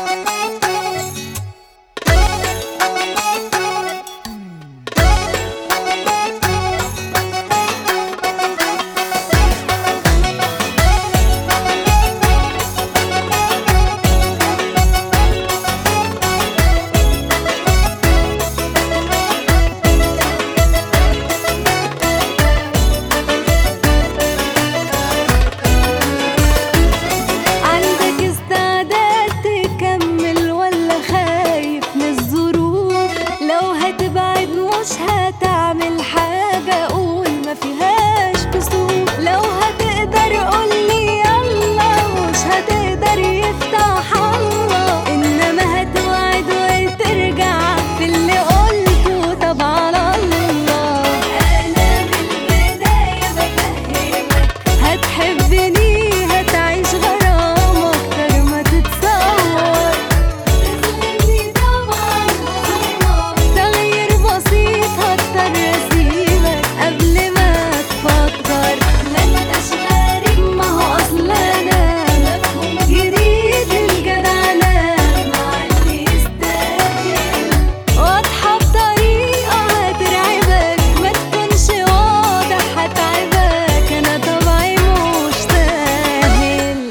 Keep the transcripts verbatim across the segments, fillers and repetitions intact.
مش هتعمل حاجة قول ما فيهاش كسوف، لو هتقدر قولي يلا، مش هتقدر يفتح الله، إنما هتوعد وترجع في اللي قلته طب على الله. أنا من البداية بفهمك هتحبني هتعيش غرام أكتر ما تتصور، تظلمني طبعا تغيير بسيط هضطر أسيبك قبل ما تفكر، ما انتش غريب ما هو أصل أنا مفهوم جديد الجدعنة مع اللي يستاهل، واضحة بطريقة هترعبك ما تكونش واضح هتعبك، أنا طبعي مش سهل.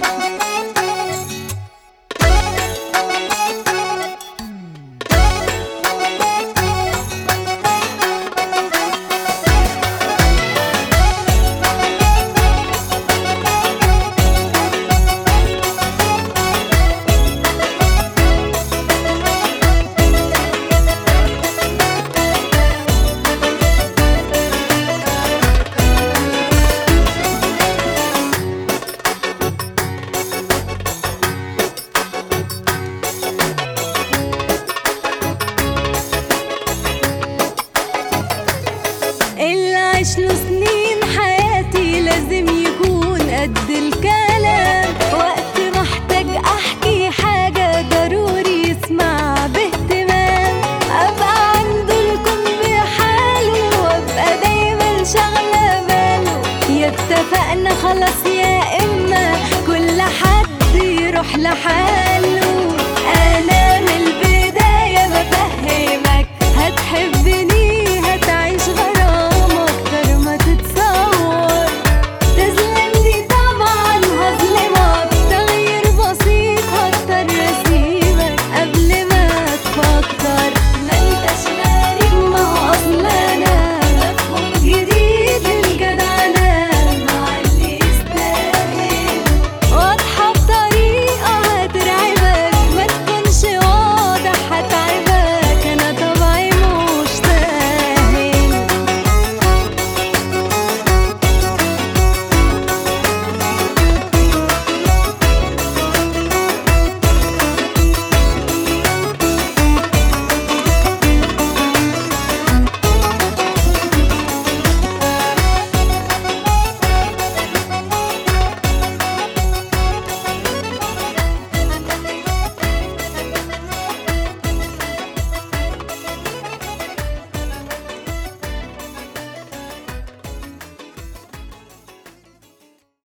اللي عايش له سنين حياتي لازم يكون قد الكلام، وقت ما احتاج احكي حاجة ضروري يسمع باهتمام، ابقى عنده الكون بحاله وابقى دايما شاغلة باله، يا اتفقنا خلاص يا اما كل حد يروح لحاله.